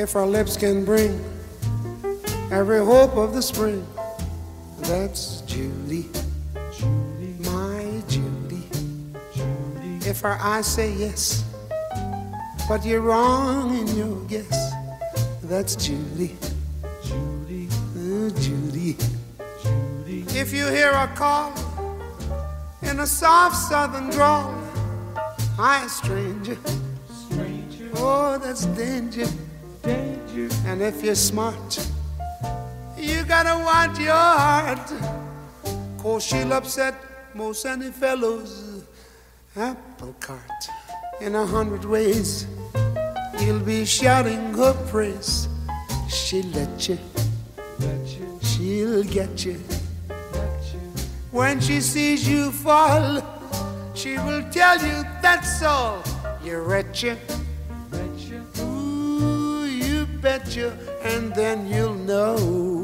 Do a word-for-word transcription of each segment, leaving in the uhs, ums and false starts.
If our lips can bring every hope of the spring, that's Judy, Judy, my Judy. Judy. If our eyes say yes, but you're wrong in your guess, that's Judy, Judy, oh, Judy. Judy. If you hear a call in a soft southern drawl, hi, stranger, stranger, oh, that's danger, danger. And if you're smart, you gotta watch your heart, 'cause she'll upset most any fellow's apple cart. In a hundred ways, you'll be shouting her praise. She'll let you, let you. She'll get you. When she sees you fall, she will tell you that's all. You're at you, ooh, you betcha, and then you'll know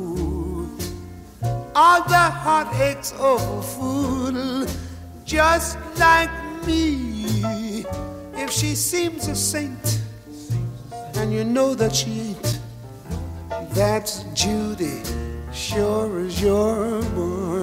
all the heartaches of a fool, just like me. If she seems a saint, and you know that she ain't, that's Judy, sure as you're born.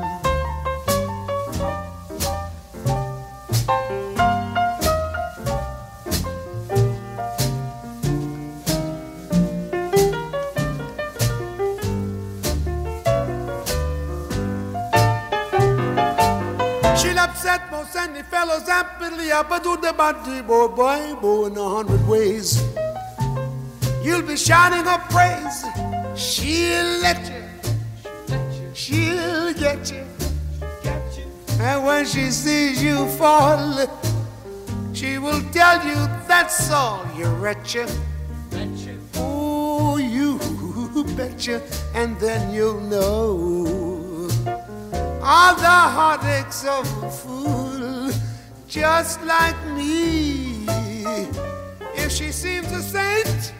Upset most any fellows happily up do the body boy boy boy in a hundred ways. You'll be shouting her praise. She'll let you, she'll get you, and when she sees you fall, she will tell you that's all. You're at you, oh, you betcha, and then you'll know all the heartaches of a fool, just like me. If she seems a saint,